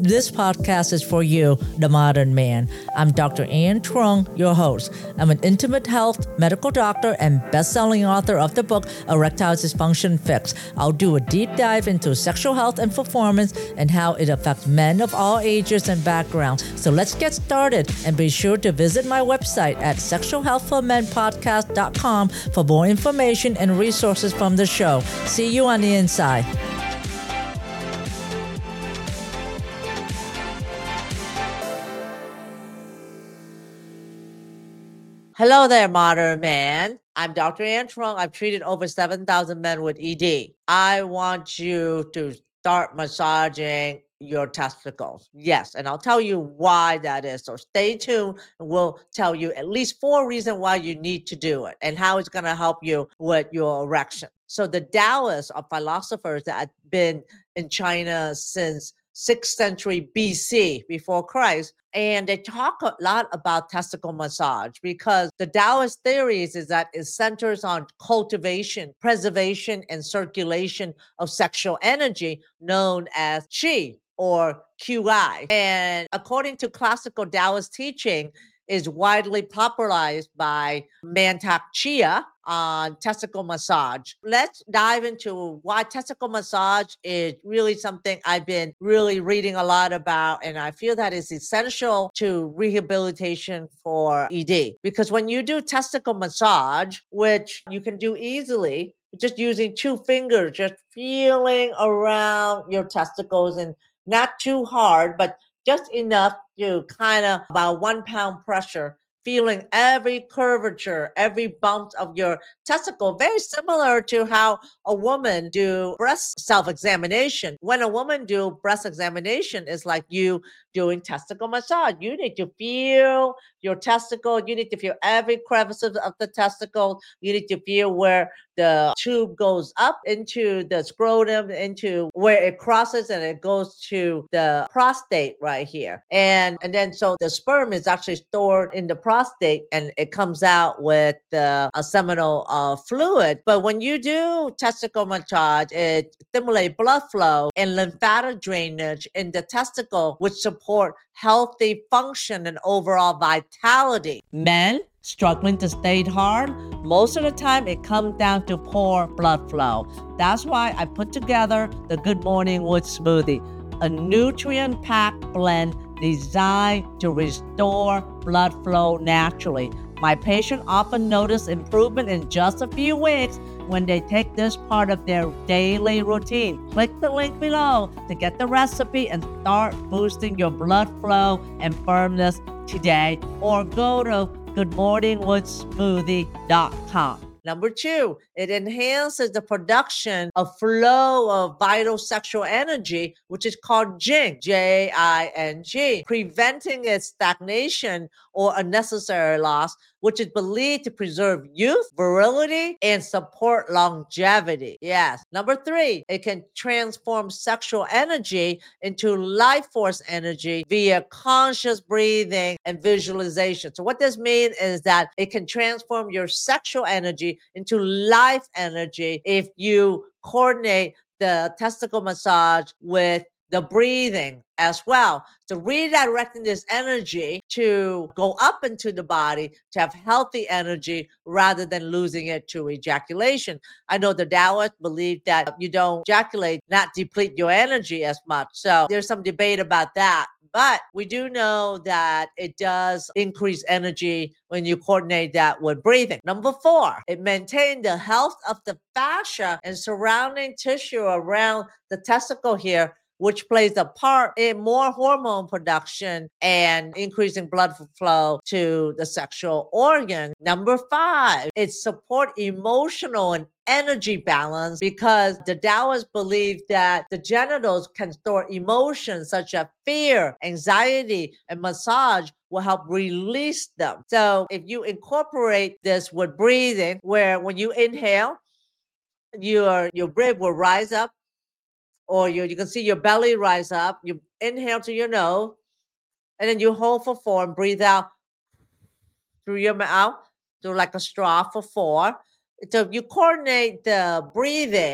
This podcast is for you, the modern man. I'm Dr. Ann Trung, your host. I'm an intimate health medical doctor and best-selling author of the book Erectile Dysfunction Fix. I'll do a deep dive into sexual health and performance and how it affects men of all ages and backgrounds. So let's get started, and be sure to visit my website at sexualhealthformenpodcast.com for more information and resources from the show. See you on the inside. Hello there, modern man. I'm Dr. Ann Trung. I've treated over 7,000 men with ED. I want you to start massaging your testicles. Yes, and I'll tell you why that is. So stay tuned, and we'll tell you at least 4 reasons why you need to do it and how it's going to help you with your erection. So the Taoists are philosophers that have been in China since 6th century BC, before Christ, and they talk a lot about testicle massage because the Taoist theories is that it centers on cultivation, preservation, and circulation of sexual energy known as qi or qi. And according to classical Taoist teaching, is widely popularized by Mantak Chia on testicle massage. Let's dive into why testicle massage is really something I've been really reading a lot about, and I feel that is essential to rehabilitation for ED. Because when you do testicle massage, which you can do easily, just using 2 fingers, just feeling around your testicles, and not too hard, but just enough to kind of about 1 pound pressure, feeling every curvature, every bump of your testicle, very similar to how a woman do breast self-examination. When a woman do breast examination, it's like you doing testicle massage. You need to feel your testicle. You need to feel every crevice of the testicle. You need to feel where the tube goes up into the scrotum, into where it crosses and it goes to the prostate right here. And then so the sperm is actually stored in the prostate and it comes out with a seminal fluid. But when you do testicle massage, it stimulates blood flow and lymphatic drainage in the testicle, which support healthy function and overall vitality. Men struggling to stay hard, most of the time it comes down to poor blood flow. That's why I put together the Good Morning Wood Smoothie, a nutrient-packed blend designed to restore blood flow naturally. My patients often notice improvement in just a few weeks when they take this part of their daily routine. Click the link below to get the recipe and start boosting your blood flow and firmness today, or go to goodmorningwoodsmoothie.com. Number 2, it enhances the production of flow of vital sexual energy, which is called Jing, Jing, preventing its stagnation or unnecessary loss, which is believed to preserve youth, virility, and support longevity. Yes. Number 3, it can transform sexual energy into life force energy via conscious breathing and visualization. So what this means is that it can transform your sexual energy into life energy if you coordinate the testicle massage with the breathing as well. So redirecting this energy to go up into the body to have healthy energy rather than losing it to ejaculation. I know the Taoists believe that you don't ejaculate, not deplete your energy as much. So there's some debate about that. But we do know that it does increase energy when you coordinate that with breathing. Number 4, it maintains the health of the fascia and surrounding tissue around the testicle here, which plays a part in more hormone production and increasing blood flow to the sexual organ. Number 5, it supports emotional and energy balance because the Taoists believe that the genitals can store emotions such as fear, anxiety, and massage will help release them. So if you incorporate this with breathing, where when you inhale, your breath will rise up, or you can see your belly rise up. You inhale to your nose, and then you hold for 4 and breathe out through your mouth, through like a straw for 4. So you coordinate the breathing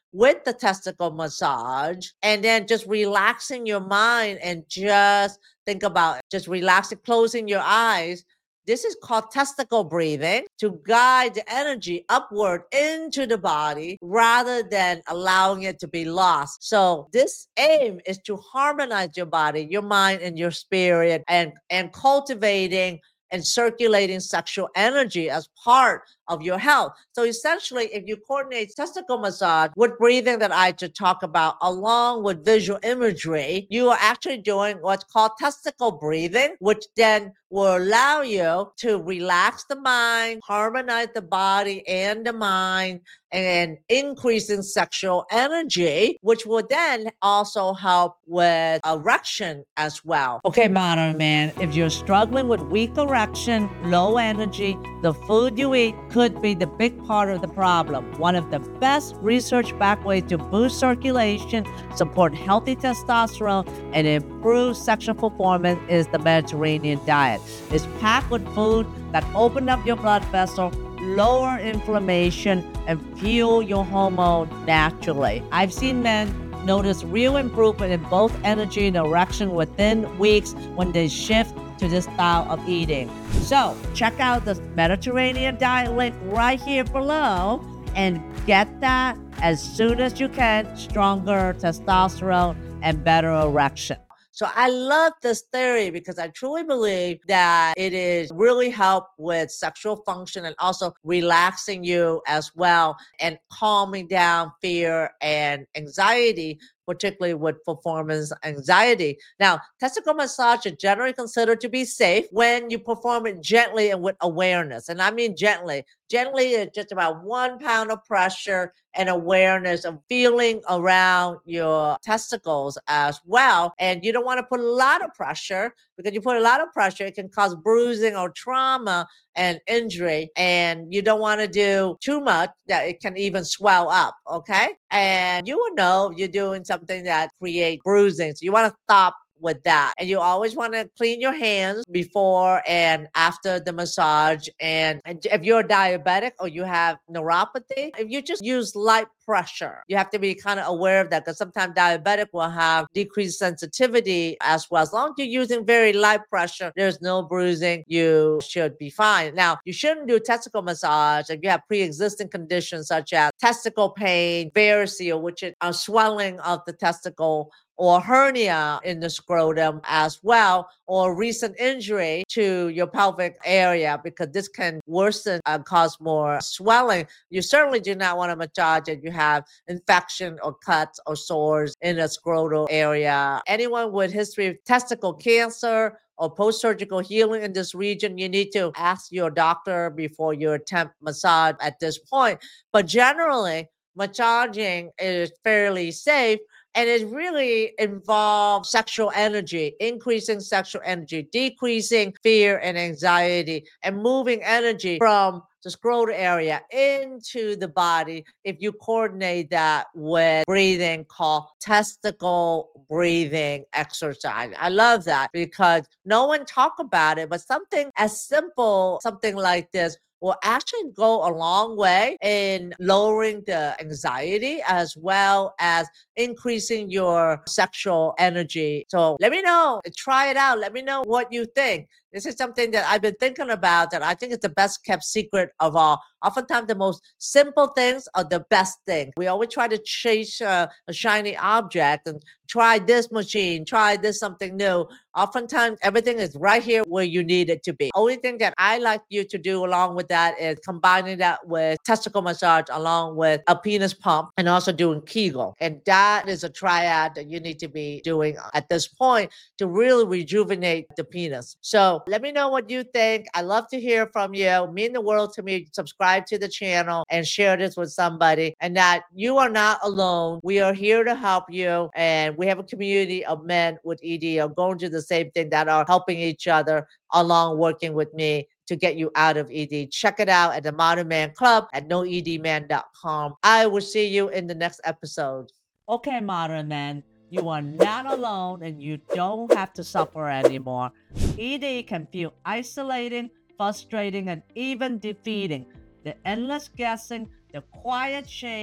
with the testicle massage, and then just relaxing your mind and just think about just relaxing, closing your eyes. This is called testicle breathing to guide the energy upward into the body rather than allowing it to be lost. So this aim is to harmonize your body, your mind, and your spirit, and cultivating and circulating sexual energy as part of your health. So essentially, if you coordinate testicle massage with breathing that I just talked about, along with visual imagery, you are actually doing what's called testicle breathing, which then will allow you to relax the mind, harmonize the body and the mind, and increasing sexual energy, which will then also help with erection as well. Okay, modern man, if you're struggling with weak erection, low energy, the food you eat could be the big part of the problem. One of the best research-backed ways to boost circulation, support healthy testosterone, and improve sexual performance is the Mediterranean diet. It's packed with food that open up your blood vessel, lower inflammation, and fuel your hormone naturally. I've seen men notice real improvement in both energy and erection within weeks when they shift to this style of eating. So check out the Mediterranean diet link right here below and get that as soon as you can. Stronger testosterone and better erection. So I love this theory because I truly believe that it is really help with sexual function and also relaxing you as well and calming down fear and anxiety, particularly with performance anxiety. Now, testicle massage is generally considered to be safe when you perform it gently and with awareness. And I mean gently. Gently is just about 1 pound of pressure and awareness of feeling around your testicles as well. And you don't want to put a lot of pressure because you put a lot of pressure, it can cause bruising or trauma and injury. And you don't want to do too much that it can even swell up. Okay. And you will know you're doing something that creates bruising. So you want to stop with that. And you always want to clean your hands before and after the massage. And if you're diabetic or you have neuropathy, if you just use light pressure, you have to be kind of aware of that because sometimes diabetic will have decreased sensitivity as well. As long as you're using very light pressure, there's no bruising, you should be fine. Now, you shouldn't do testicle massage if you have pre-existing conditions such as testicle pain, varicose, which is a swelling of the testicle, or hernia in the scrotum as well, or recent injury to your pelvic area, because this can worsen and cause more swelling. You certainly do not want to massage if you have infection or cuts or sores in the scrotal area. Anyone with history of testicle cancer or post-surgical healing in this region, you need to ask your doctor before you attempt massage at this point. But generally, massaging is fairly safe. And it really involves sexual energy, increasing sexual energy, decreasing fear and anxiety, and moving energy from the scrotal area into the body if you coordinate that with breathing called testicle breathing exercise. I love that because no one talk about it, but something as simple, something like this will actually go a long way in lowering the anxiety as well as increasing your sexual energy. So let me know, try it out. Let me know what you think. This is something that I've been thinking about that I think is the best kept secret of all. Oftentimes, the most simple things are the best things. We always try to chase a shiny object and try this machine, try this something new. Oftentimes, everything is right here where you need it to be. Only thing that I like you to do along with that is combining that with testicle massage along with a penis pump and also doing Kegel. And that is a triad that you need to be doing at this point to really rejuvenate the penis. So let me know what you think. I love to hear from you. Mean the world to me. Subscribe to the channel and share this with somebody, and that you are not alone. We are here to help you. And we have a community of men with ED are going through the same thing that are helping each other along working with me to get you out of ED. Check it out at the Modern Man Club at noedman.com. I will see you in the next episode. Okay, Modern Man, you are not alone and you don't have to suffer anymore. ED can feel isolating, frustrating, and even defeating. The endless guessing, the quiet shame,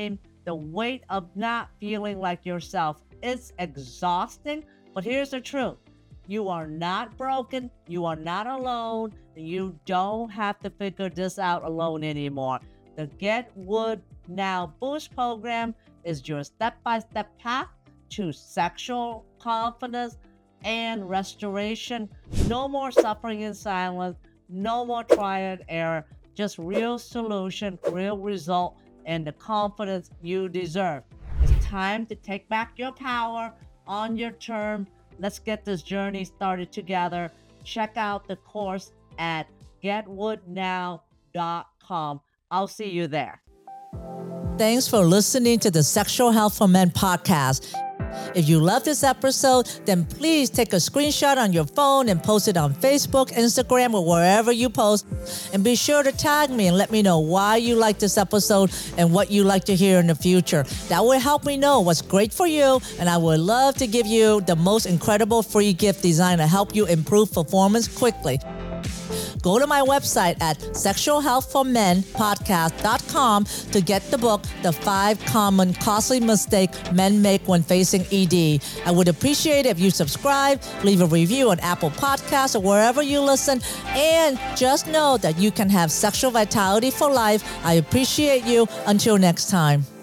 the weight of not feeling like yourself. It's exhausting, but here's the truth. You are not broken. You are not alone. You don't have to figure this out alone anymore. The Get Wood Now Boost program is your step-by-step path to sexual confidence and restoration. No more suffering in silence. No more trial and error. Just real solution, real result, and the confidence you deserve. It's time to take back your power on your terms. Let's get this journey started together. Check out the course at getwoodnow.com. I'll see you there. Thanks for listening to the Sexual Health for Men podcast. If you love this episode, then please take a screenshot on your phone and post it on Facebook, Instagram, or wherever you post. And be sure to tag me and let me know why you like this episode and what you like to hear in the future. That will help me know what's great for you, and I would love to give you the most incredible free gift designed to help you improve performance quickly. Go to my website at sexualhealthformenpodcast.com to get the book, The 5 Common Costly Mistakes Men Make When Facing ED. I would appreciate it if you subscribe, leave a review on Apple Podcasts or wherever you listen, and just know that you can have sexual vitality for life. I appreciate you. Until next time.